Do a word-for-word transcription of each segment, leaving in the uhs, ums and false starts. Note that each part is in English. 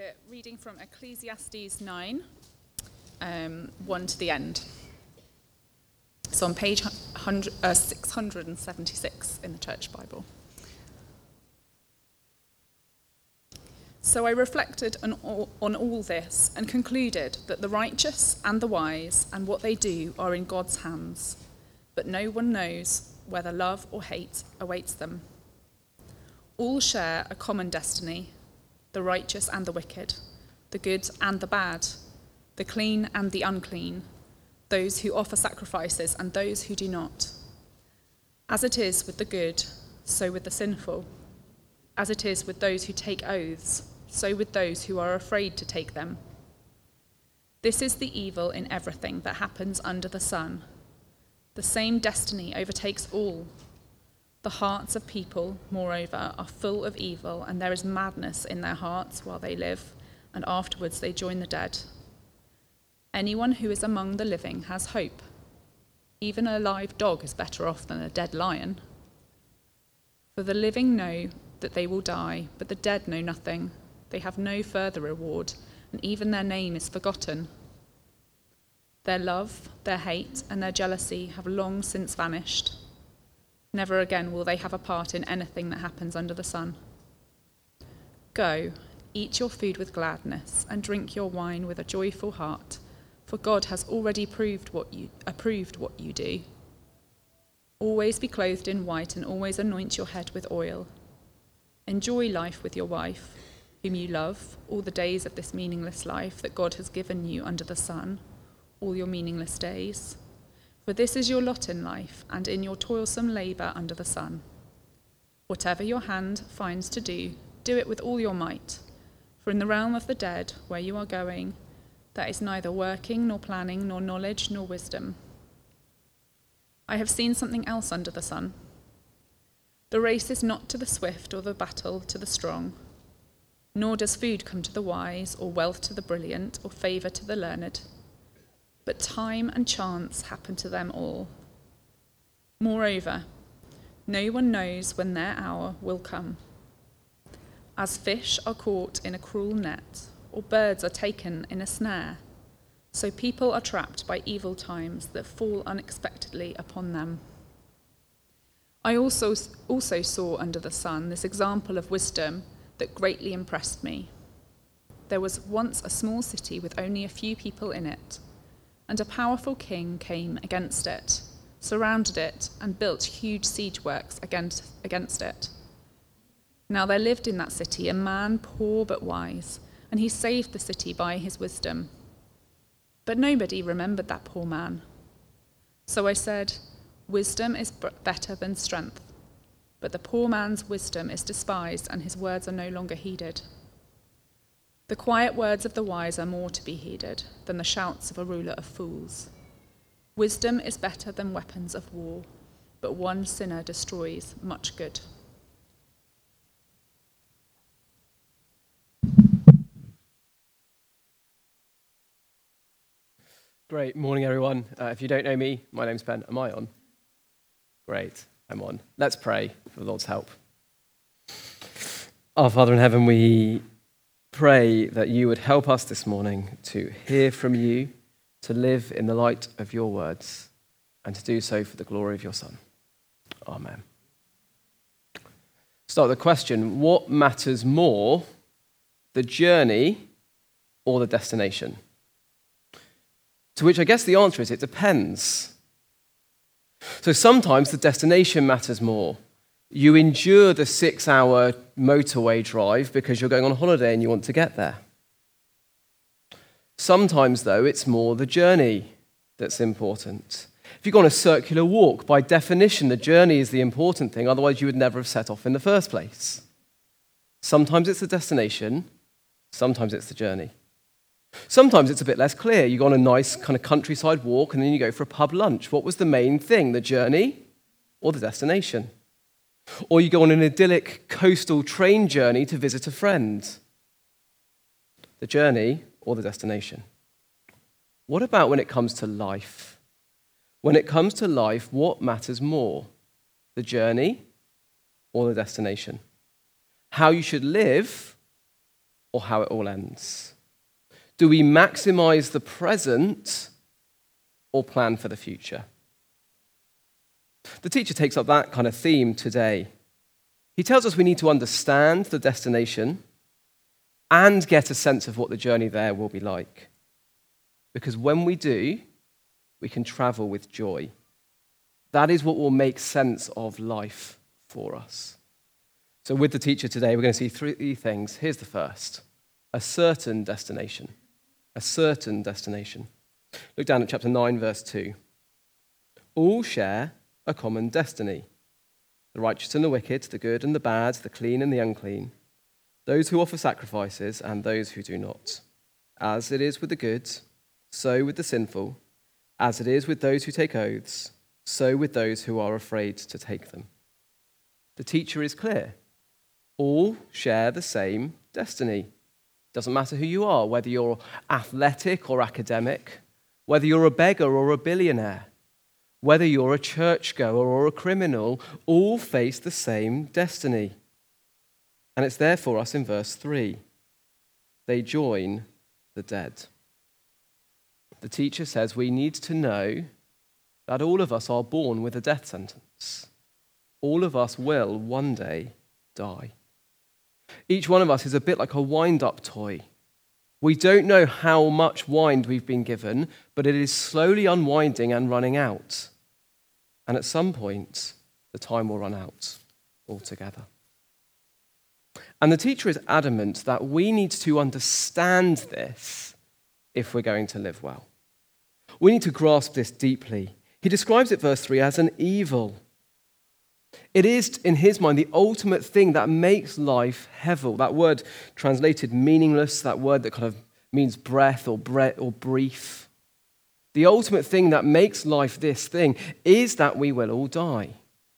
we're reading from Ecclesiastes nine, um, one to the end. So on page uh, six hundred seventy-six in the Church Bible. So I reflected on all, on all this and concluded that the righteous and the wise and what they do are in God's hands, but no one knows whether love or hate awaits them. All share a common destiny, the righteous and the wicked, the good and the bad, the clean and the unclean, those who offer sacrifices and those who do not. As it is with the good, so with the sinful. As it is with those who take oaths, so with those who are afraid to take them. This is the evil in everything that happens under the sun. The same destiny overtakes all. The hearts of people, moreover, are full of evil, and there is madness in their hearts while they live, and afterwards they join the dead. Anyone who is among the living has hope. Even a live dog is better off than a dead lion. For the living know that they will die, but the dead know nothing. They have no further reward, and even their name is forgotten. Their love, their hate, and their jealousy have long since vanished. Never again will they have a part in anything that happens under the sun. Go, eat your food with gladness, and drink your wine with a joyful heart, for God has already proved what you, approved what you do. Always be clothed in white, and always anoint your head with oil. Enjoy life with your wife, whom you love, all the days of this meaningless life that God has given you under the sun, all your meaningless days. For this is your lot in life, and in your toilsome labour under the sun. Whatever your hand finds to do, do it with all your might. For in the realm of the dead, where you are going, there is neither working, nor planning, nor knowledge, nor wisdom. I have seen something else under the sun. The race is not to the swift, or the battle to the strong. Nor does food come to the wise, or wealth to the brilliant, or favour to the learned. But time and chance happen to them all. Moreover, no one knows when their hour will come. As fish are caught in a cruel net, or birds are taken in a snare, so people are trapped by evil times that fall unexpectedly upon them. I also, also saw under the sun this example of wisdom that greatly impressed me. There was once a small city with only a few people in it, and a powerful king came against it, surrounded it, and built huge siege works against, against it. Now there lived in that city a man poor but wise, and he saved the city by his wisdom. But nobody remembered that poor man. So I said, wisdom is better than strength, but the poor man's wisdom is despised, and his words are no longer heeded. The quiet words of the wise are more to be heeded than the shouts of a ruler of fools. Wisdom is better than weapons of war, but one sinner destroys much good. Great. Morning, everyone. Uh, if you don't know me, my name's Ben. Am I on? Great. I'm on. Let's pray for the Lord's help. Our Father in heaven, we pray that you would help us this morning to hear from you, to live in the light of your words, and to do so for the glory of your Son. Amen. Start the question, what matters more, the journey or the destination? To which I guess the answer is it depends. So sometimes the destination matters more. You endure the six-hour motorway drive because you're going on holiday and you want to get there. Sometimes, though, it's more the journey that's important. If you go on a circular walk, by definition, the journey is the important thing, otherwise you would never have set off in the first place. Sometimes it's the destination, sometimes it's the journey. Sometimes it's a bit less clear. You go on a nice kind of countryside walk and then you go for a pub lunch. What was the main thing, the journey or the destination? Or you go on an idyllic coastal train journey to visit a friend. The journey or the destination? What about when it comes to life? When it comes to life, what matters more? The journey or the destination? How you should live or how it all ends? Do we maximize the present or plan for the future? The teacher takes up that kind of theme today. He tells us we need to understand the destination and get a sense of what the journey there will be like. Because when we do, we can travel with joy. That is what will make sense of life for us. So with the teacher today, we're going to see three things. Here's the first: a certain destination. A certain destination. Look down at chapter nine, verse two. All share a common destiny. The righteous and the wicked, the good and the bad, the clean and the unclean, those who offer sacrifices and those who do not. As it is with the good, so with the sinful. As it is with those who take oaths, so with those who are afraid to take them. The teacher is clear. All share the same destiny. Doesn't matter who you are, whether you're athletic or academic, whether you're a beggar or a billionaire, whether you're a churchgoer or a criminal, all face the same destiny. And it's there for us in verse three. They join the dead. The teacher says we need to know that all of us are born with a death sentence. All of us will one day die. Each one of us is a bit like a wind-up toy. We don't know how much wind we've been given, but it is slowly unwinding and running out. And at some point, the time will run out altogether. And the teacher is adamant that we need to understand this if we're going to live well. We need to grasp this deeply. He describes it, verse three, as an evil. It is, in his mind, the ultimate thing that makes life hevel. That word translated meaningless, that word that kind of means breath or breath or brief. The ultimate thing that makes life this thing is that we will all die.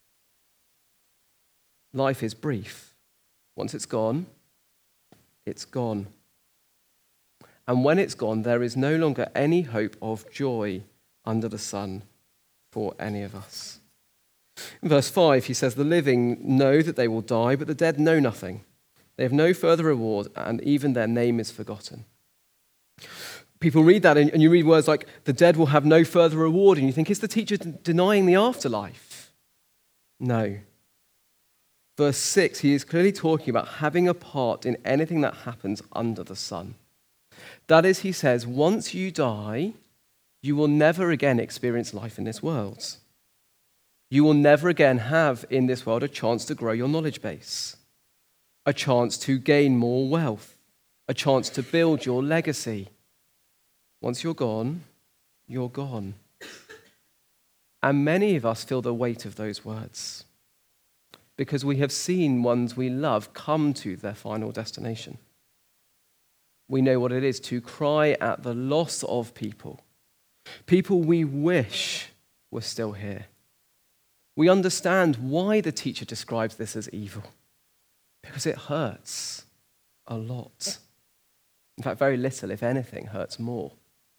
Life is brief. Once it's gone, it's gone. And when it's gone, there is no longer any hope of joy under the sun for any of us. In verse five, he says, the living know that they will die, but the dead know nothing. They have no further reward, and even their name is forgotten. People read that, and you read words like, the dead will have no further reward, and you think, is the teacher denying the afterlife? No. Verse six, he is clearly talking about having a part in anything that happens under the sun. That is, he says, once you die, you will never again experience life in this world. You will never again have in this world a chance to grow your knowledge base, a chance to gain more wealth, a chance to build your legacy. Once you're gone, you're gone. And many of us feel the weight of those words because we have seen ones we love come to their final destination. We know what it is to cry at the loss of people, people we wish were still here. We understand why the teacher describes this as evil, because it hurts a lot. In fact, very little, if anything, hurts more.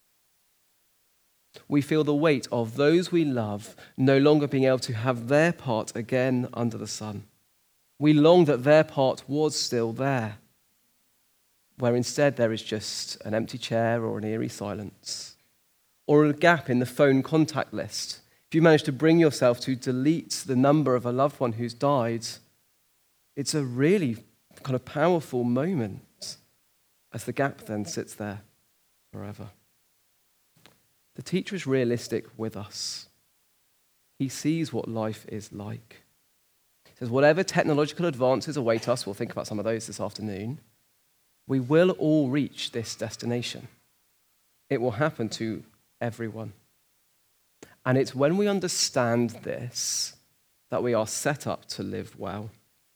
We feel the weight of those we love no longer being able to have their part again under the sun. We long that their part was still there, where instead there is just an empty chair or an eerie silence, or a gap in the phone contact list. If you manage to bring yourself to delete the number of a loved one who's died, it's a really kind of powerful moment as the gap then sits there forever. The teacher is realistic with us. He sees what life is like. He says, whatever technological advances await us, we'll think about some of those this afternoon, we will all reach this destination. It will happen to everyone. And it's when we understand this that we are set up to live well.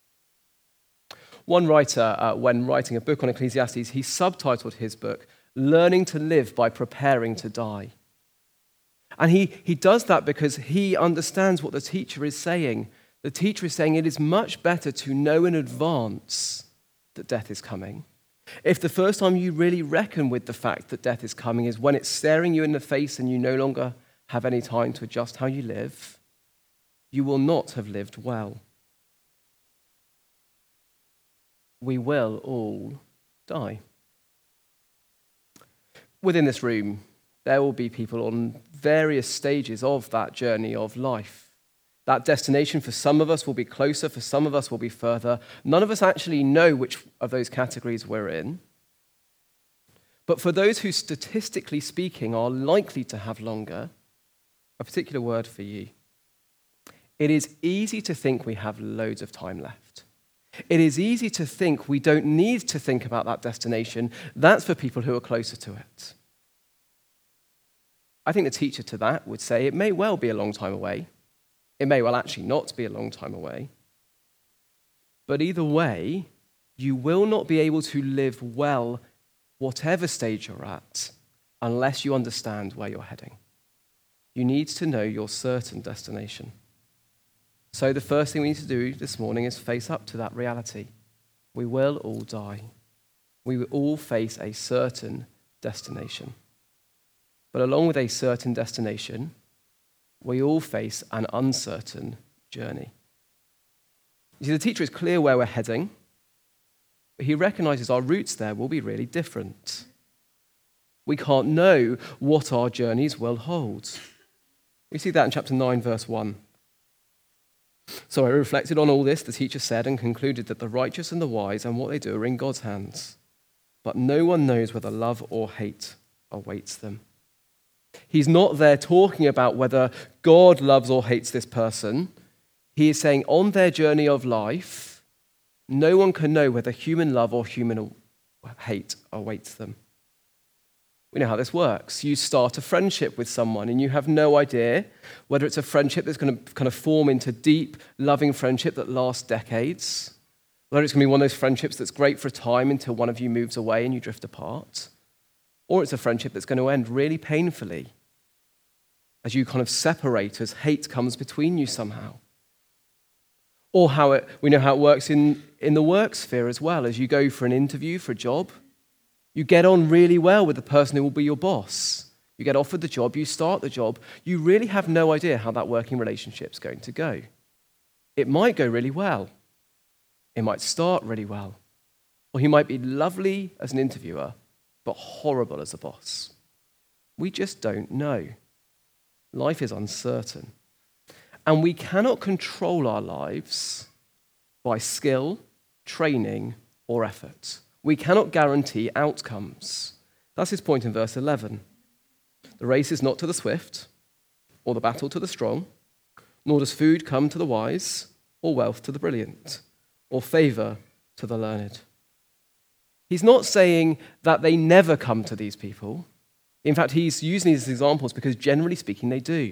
One writer, uh, when writing a book on Ecclesiastes, he subtitled his book, Learning to Live by Preparing to Die. And he, he does that because he understands what the teacher is saying. The teacher is saying it is much better to know in advance that death is coming. If the first time you really reckon with the fact that death is coming is when it's staring you in the face and you no longer have any time to adjust how you live, you will not have lived well. We will all die. Within this room, there will be people on various stages of that journey of life. That destination for some of us will be closer, for some of us will be further. None of us actually know which of those categories we're in. But for those who, statistically speaking, are likely to have longer, a particular word for you. It is easy to think we have loads of time left. It is easy to think we don't need to think about that destination. That's for people who are closer to it. I think the teacher to that would say it may well be a long time away. It may well actually not be a long time away. But either way, you will not be able to live well whatever stage you're at unless you understand where you're heading. You need to know your certain destination. So the first thing we need to do this morning is face up to that reality. We will all die. We will all face a certain destination. But along with a certain destination, we all face an uncertain journey. You see, the teacher is clear where we're heading, but he recognizes our routes there will be really different. We can't know what our journeys will hold. We see that in chapter nine, verse one. So I reflected on all this, the teacher said, and concluded that the righteous and the wise and what they do are in God's hands. But no one knows whether love or hate awaits them. He's not there talking about whether God loves or hates this person. He is saying on their journey of life, no one can know whether human love or human hate awaits them. We know how this works. You start a friendship with someone and you have no idea whether it's a friendship that's going to kind of form into deep, loving friendship that lasts decades, whether it's going to be one of those friendships that's great for a time until one of you moves away and you drift apart, or it's a friendship that's going to end really painfully as you kind of separate, as hate comes between you somehow. Or how it, we know how it works in, in the work sphere as well. As you go for an interview for a job, you get on really well with the person who will be your boss. You get offered the job, you start the job. You really have no idea how that working relationship's going to go. It might go really well. It might start really well. Or he might be lovely as an interviewer, but horrible as a boss. We just don't know. Life is uncertain. And we cannot control our lives by skill, training, or effort. We cannot guarantee outcomes. That's his point in verse eleven. The race is not to the swift, or the battle to the strong, nor does food come to the wise, or wealth to the brilliant, or favor to the learned. He's not saying that they never come to these people. In fact, he's using these examples because generally speaking, they do.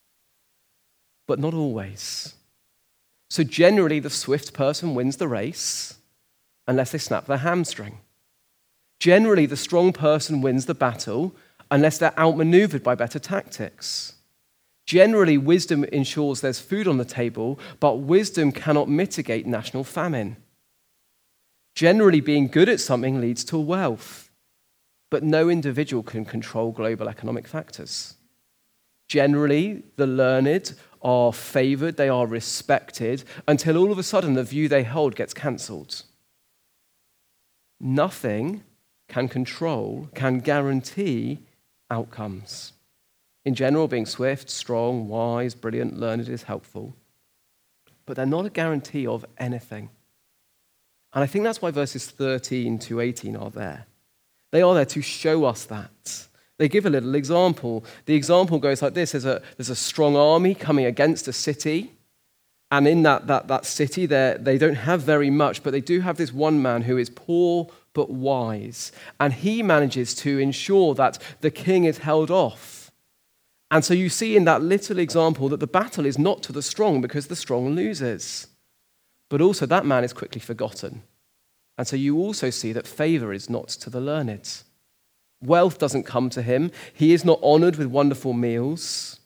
But not always. So generally, the swift person wins the race unless they snap their hamstring. Generally, the strong person wins the battle unless they're outmaneuvered by better tactics. Generally, wisdom ensures there's food on the table, but wisdom cannot mitigate national famine. Generally, being good at something leads to wealth, but no individual can control global economic factors. Generally, the learned are favored, they are respected, until all of a sudden the view they hold gets cancelled. Nothing can control, can guarantee outcomes. In general, being swift, strong, wise, brilliant, learned is helpful, but they're not a guarantee of anything. And I think that's why verses thirteen to eighteen are there. They are there to show us that. They give a little example. The example goes like this. There's a, there's a strong army coming against a city, and in that, that, that city, they don't have very much, but they do have this one man who is poor but wise, and he manages to ensure that the king is held off. And so you see in that little example that the battle is not to the strong because the strong loses. But also that man is quickly forgotten. And so you also see that favor is not to the learned. Wealth doesn't come to him. He is not honored with wonderful meals.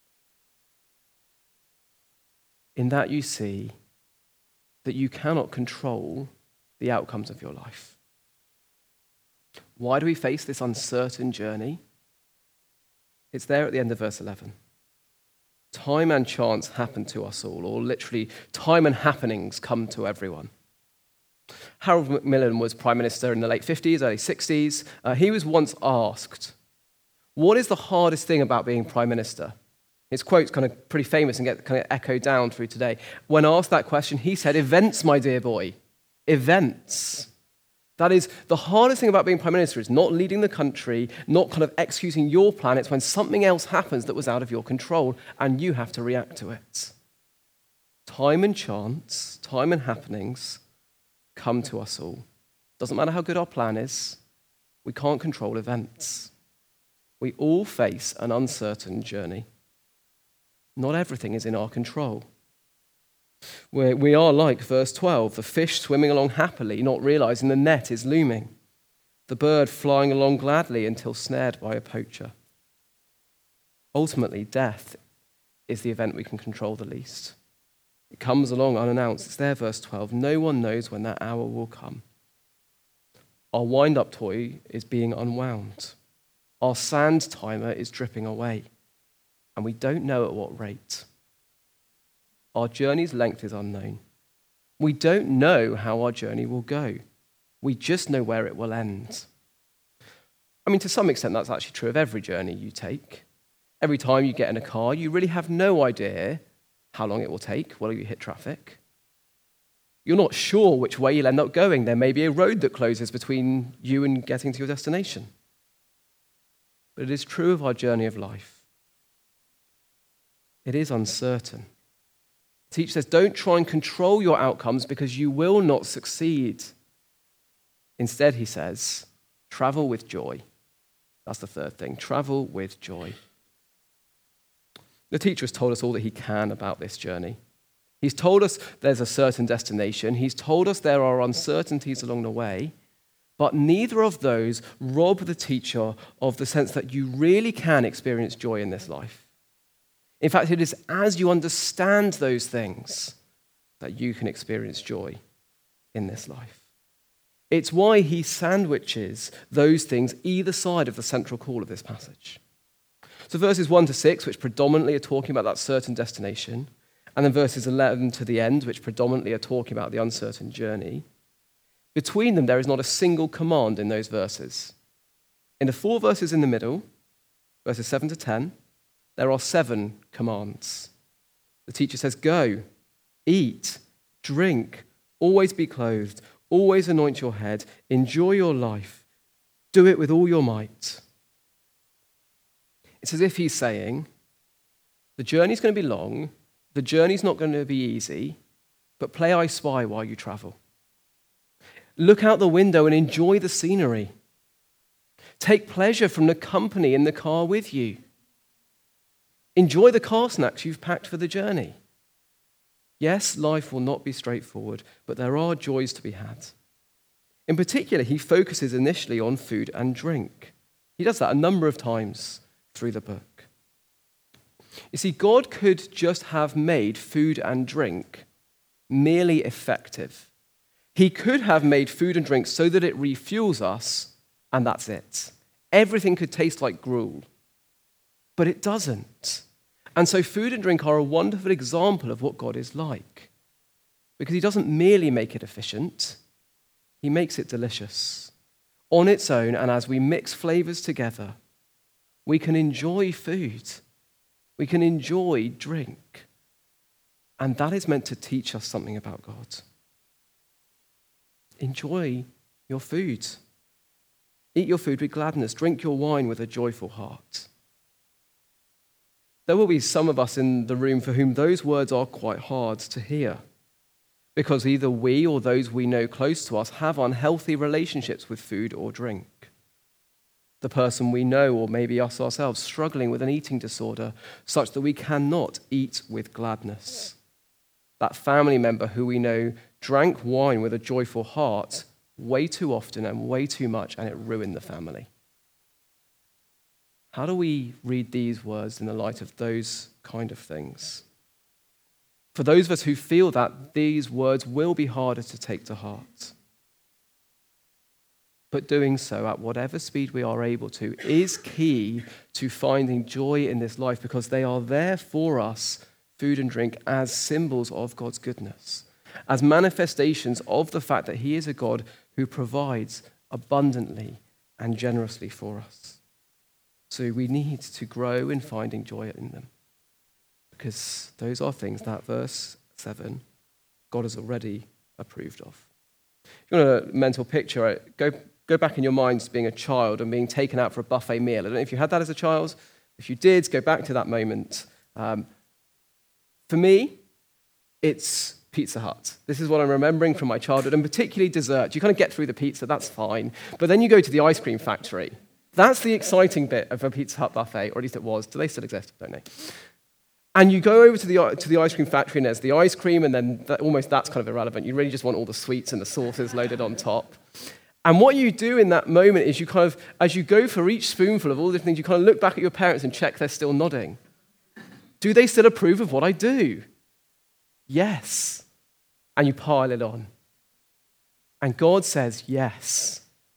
In that you see that you cannot control the outcomes of your life. Why do we face this uncertain journey? It's there at the end of verse eleven. Time and chance happen to us all, or literally, time and happenings come to everyone. Harold Macmillan was Prime Minister in the late fifties, early sixties. Uh, he was once asked, what is the hardest thing about being Prime Minister? His quote's kind of pretty famous and get kind of echoed down through today. When asked that question, he said, events, my dear boy, events. That is, the hardest thing about being Prime Minister is not leading the country, not kind of executing your plan. It's when something else happens that was out of your control and you have to react to it. Time and chance, time and happenings come to us all. Doesn't matter how good our plan is, we can't control events. We all face an uncertain journey. Not everything is in our control. We're, we are like verse twelve, the fish swimming along happily, not realizing the net is looming. The bird flying along gladly until snared by a poacher. Ultimately, death is the event we can control the least. It comes along unannounced. It's there, verse twelve. No one knows when that hour will come. Our wind-up toy is being unwound. Our sand timer is dripping away. And we don't know at what rate. Our journey's length is unknown. We don't know how our journey will go. We just know where it will end. I mean, to some extent, that's actually true of every journey you take. Every time you get in a car, you really have no idea how long it will take, whether you hit traffic. You're not sure which way you'll end up going. There may be a road that closes between you and getting to your destination. But it is true of our journey of life. It is uncertain. The teacher says, don't try and control your outcomes because you will not succeed. Instead, he says, travel with joy. That's the third thing. Travel with joy. The teacher has told us all that he can about this journey. He's told us there's a certain destination. He's told us there are uncertainties along the way. But neither of those rob the teacher of the sense that you really can experience joy in this life. In fact, it is as you understand those things that you can experience joy in this life. It's why he sandwiches those things either side of the central call of this passage. So verses one to six, which predominantly are talking about that certain destination, and then verses eleven to the end, which predominantly are talking about the uncertain journey, between them there is not a single command in those verses. In the four verses in the middle, verses seven to ten, there are seven commands. The teacher says, go, eat, drink, always be clothed, always anoint your head, enjoy your life, do it with all your might. It's as if he's saying, the journey's going to be long, the journey's not going to be easy, but play I spy while you travel. Look out the window and enjoy the scenery. Take pleasure from the company in the car with you. Enjoy the car snacks you've packed for the journey. Yes, life will not be straightforward, but there are joys to be had. In particular, he focuses initially on food and drink. He does that a number of times through the book. You see, God could just have made food and drink merely effective. He could have made food and drink so that it refuels us, and that's it. Everything could taste like gruel. But it doesn't. And so food and drink are a wonderful example of what God is like. Because he doesn't merely make it efficient, he makes it delicious. On its own, and as we mix flavors together, we can enjoy food. We can enjoy drink. And that is meant to teach us something about God. Enjoy your food. Eat your food with gladness. Drink your wine with a joyful heart. There will be some of us in the room for whom those words are quite hard to hear, because either we or those we know close to us have unhealthy relationships with food or drink. The person we know, or maybe us ourselves, struggling with an eating disorder such that we cannot eat with gladness. That family member who we know drank wine with a joyful heart way too often and way too much, and it ruined the family. How do we read these words in the light of those kind of things? For those of us who feel that, these words will be harder to take to heart. But doing so at whatever speed we are able to is key to finding joy in this life, because they are there for us, food and drink, as symbols of God's goodness. as manifestations of the fact that he is a God who provides abundantly and generously for us. So we need to grow in finding joy in them, because those are things that verse seven, God has already approved of. If you want a mental picture, go, go back in your minds to being a child and being taken out for a buffet meal. I don't know if you had that as a child. If you did, go back to that moment. Um, for me, it's Pizza Hut. This is what I'm remembering from my childhood, and particularly dessert. You kind of get through the pizza, that's fine. But then you go to the ice cream factory. That's the exciting bit of a Pizza Hut buffet, or at least it was. Do they still exist? I don't know. And you go over to the to the ice cream factory, and there's the ice cream, and then that, almost that's kind of irrelevant. You really just want all the sweets and the sauces loaded on top. And what you do in that moment is you kind of, as you go for each spoonful of all the different things, you kind of look back at your parents and check they're still nodding. Do they still approve of what I do? Yes. And you pile it on. And God says yes.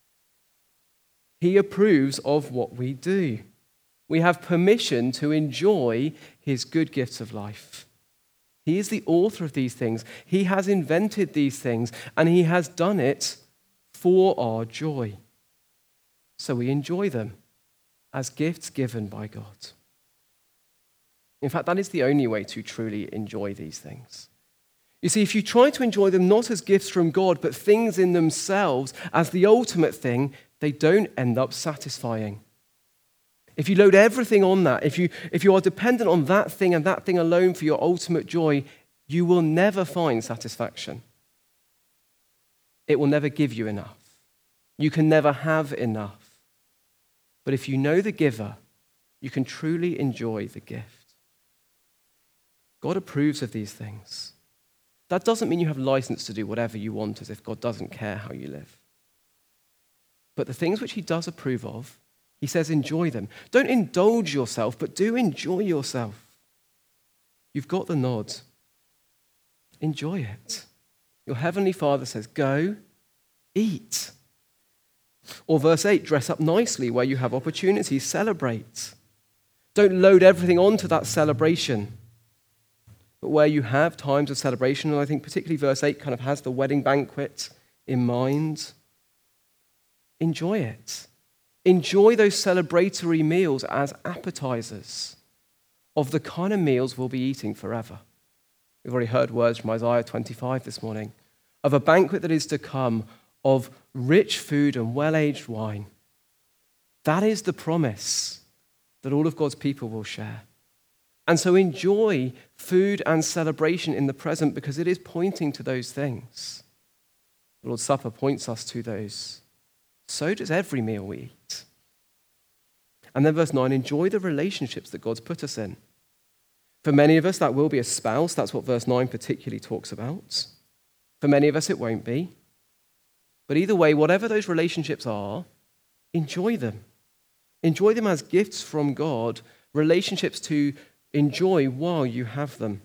He approves of what we do. We have permission to enjoy his good gifts of life. He is the author of these things. He has invented these things, and he has done it for our joy. So we enjoy them as gifts given by God. In fact, that is the only way to truly enjoy these things. You see, if you try to enjoy them not as gifts from God, but things in themselves as the ultimate thing, they don't end up satisfying. If you load everything on that, if you, if you are dependent on that thing and that thing alone for your ultimate joy, you will never find satisfaction. It will never give you enough. You can never have enough. But if you know the giver, you can truly enjoy the gift. God approves of these things. That doesn't mean you have license to do whatever you want as if God doesn't care how you live. But the things which he does approve of, he says enjoy them. Don't indulge yourself, but do enjoy yourself. You've got the nod. Enjoy it. Your heavenly Father says, go, eat. Or verse eight, dress up nicely where you have opportunities, celebrate. Don't load everything onto that celebration. But where you have times of celebration, and I think particularly verse eight kind of has the wedding banquet in mind, enjoy it. Enjoy those celebratory meals as appetizers of the kind of meals we'll be eating forever. We've already heard words from Isaiah twenty-five this morning of a banquet that is to come, of rich food and well-aged wine. That is the promise that all of God's people will share. And so enjoy food and celebration in the present because it is pointing to those things. The Lord's Supper points us to those. So does every meal we eat. And then verse nine, enjoy the relationships that God's put us in. For many of us, that will be a spouse. That's what verse nine particularly talks about. For many of us, it won't be. But either way, whatever those relationships are, enjoy them. Enjoy them as gifts from God, relationships to enjoy while you have them.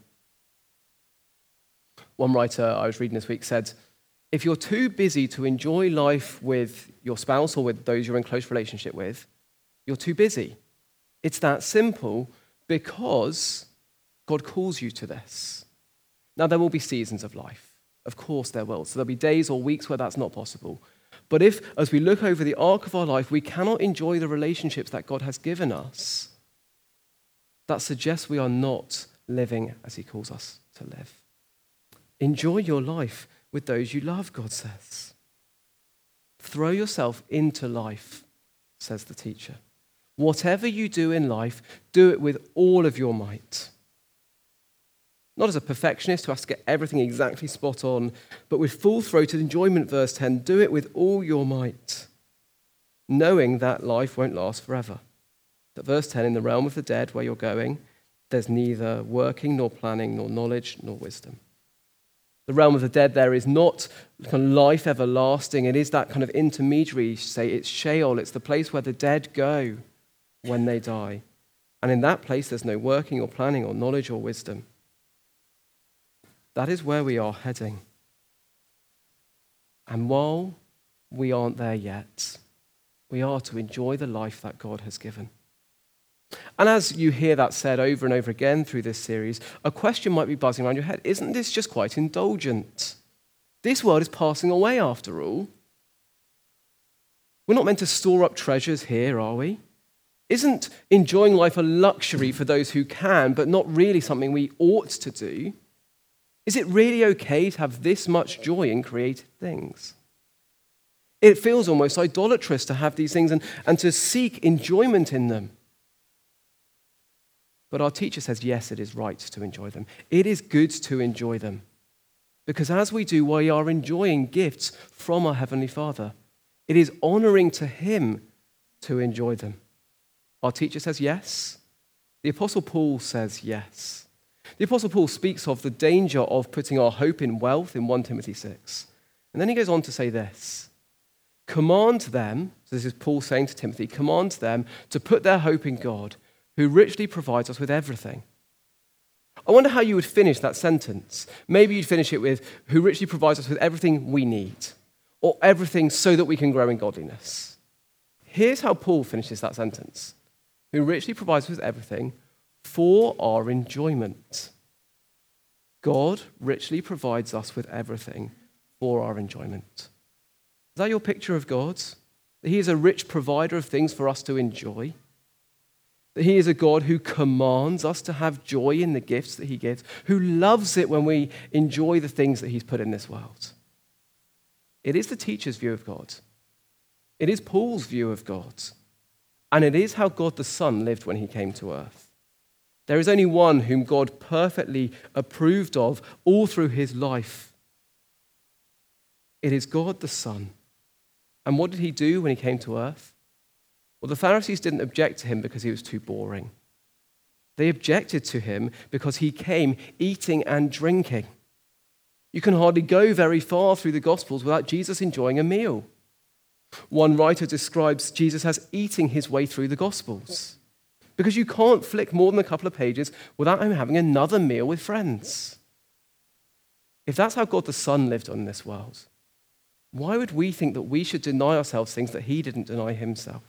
One writer I was reading this week said, if you're too busy to enjoy life with your spouse or with those you're in close relationship with, you're too busy. It's that simple because God calls you to this. Now, there will be seasons of life. Of course there will. So there'll be days or weeks where that's not possible. But if, as we look over the arc of our life, we cannot enjoy the relationships that God has given us, that suggests we are not living as he calls us to live. Enjoy your life with those you love, God says. Throw yourself into life, says the teacher. Whatever you do in life, do it with all of your might. Not as a perfectionist who has to get everything exactly spot on, but with full-throated enjoyment, verse ten, do it with all your might, knowing that life won't last forever. That verse ten, in the realm of the dead where you're going, there's neither working nor planning nor knowledge nor wisdom. The realm of the dead there is not kind of life everlasting. It is that kind of intermediary, say it's Sheol. It's the place where the dead go when they die. And in that place, there's no working or planning or knowledge or wisdom. That is where we are heading. And while we aren't there yet, we are to enjoy the life that God has given. And as you hear that said over and over again through this series, a question might be buzzing around your head. Isn't this just quite indulgent? This world is passing away after all. We're not meant to store up treasures here, are we? Isn't enjoying life a luxury for those who can, but not really something we ought to do? Is it really okay to have this much joy in created things? It feels almost idolatrous to have these things and, and to seek enjoyment in them. But our teacher says, yes, it is right to enjoy them. It is good to enjoy them. Because as we do, we are enjoying gifts from our Heavenly Father. It is honoring to him to enjoy them. Our teacher says yes. The Apostle Paul says yes. The Apostle Paul speaks of the danger of putting our hope in wealth in First Timothy six. And then he goes on to say this. Command them, so this is Paul saying to Timothy, command them to put their hope in God, who richly provides us with everything. I wonder how you would finish that sentence. Maybe you'd finish it with, who richly provides us with everything we need, or everything so that we can grow in godliness. Here's how Paul finishes that sentence. Who richly provides us with everything for our enjoyment. God richly provides us with everything for our enjoyment. Is that your picture of God? That he is a rich provider of things for us to enjoy? That he is a God who commands us to have joy in the gifts that he gives, who loves it when we enjoy the things that he's put in this world? It is the teacher's view of God. It is Paul's view of God. And it is how God the Son lived when he came to earth. There is only one whom God perfectly approved of all through his life. It is God the Son. And what did he do when he came to earth? Well, the Pharisees didn't object to him because he was too boring. They objected to him because he came eating and drinking. You can hardly go very far through the Gospels without Jesus enjoying a meal. One writer describes Jesus as eating his way through the Gospels because you can't flick more than a couple of pages without him having another meal with friends. If that's how God the Son lived on this world, why would we think that we should deny ourselves things that he didn't deny himself?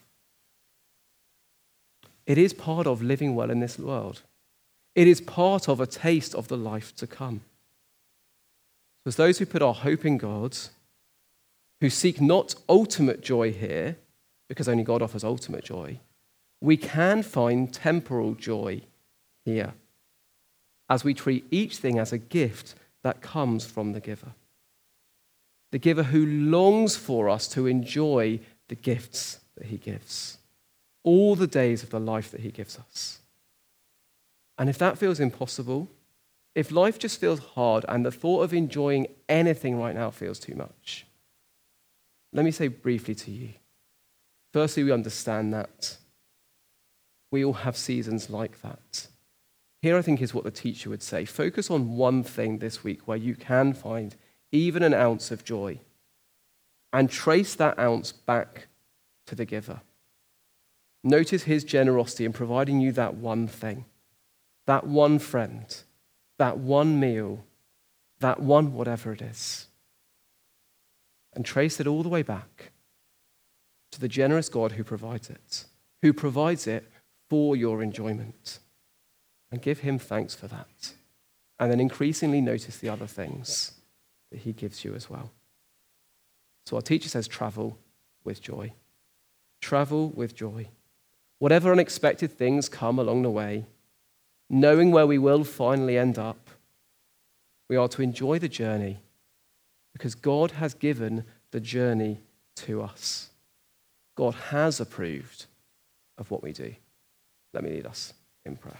It is part of living well in this world. It is part of a taste of the life to come. So as those who put our hope in God, who seek not ultimate joy here, because only God offers ultimate joy, we can find temporal joy here as we treat each thing as a gift that comes from the giver. The giver who longs for us to enjoy the gifts that he gives, all the days of the life that he gives us. And if that feels impossible, if life just feels hard and the thought of enjoying anything right now feels too much, let me say briefly to you. Firstly, we understand that. We all have seasons like that. Here, I think, is what the teacher would say. Focus on one thing this week where you can find even an ounce of joy and trace that ounce back to the giver. Notice his generosity in providing you that one thing, that one friend, that one meal, that one whatever it is. And trace it all the way back to the generous God who provides it, who provides it for your enjoyment. And give him thanks for that. And then increasingly notice the other things that he gives you as well. So our teacher says travel with joy. Travel with joy. Whatever unexpected things come along the way, knowing where we will finally end up, we are to enjoy the journey because God has given the journey to us. God has approved of what we do. Let me lead us in prayer.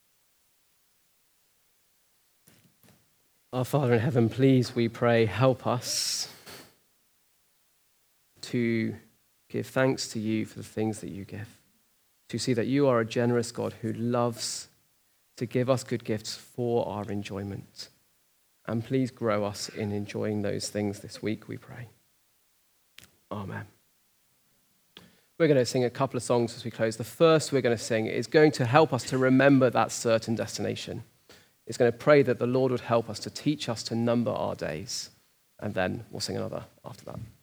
Our Father in heaven, please, we pray, help us to give thanks to you for the things that you give, to see that you are a generous God who loves to give us good gifts for our enjoyment. And please grow us in enjoying those things this week, we pray. Amen. We're going to sing a couple of songs as we close. The first we're going to sing is going to help us to remember that certain destination. It's going to pray that the Lord would help us to teach us to number our days. And then we'll sing another after that.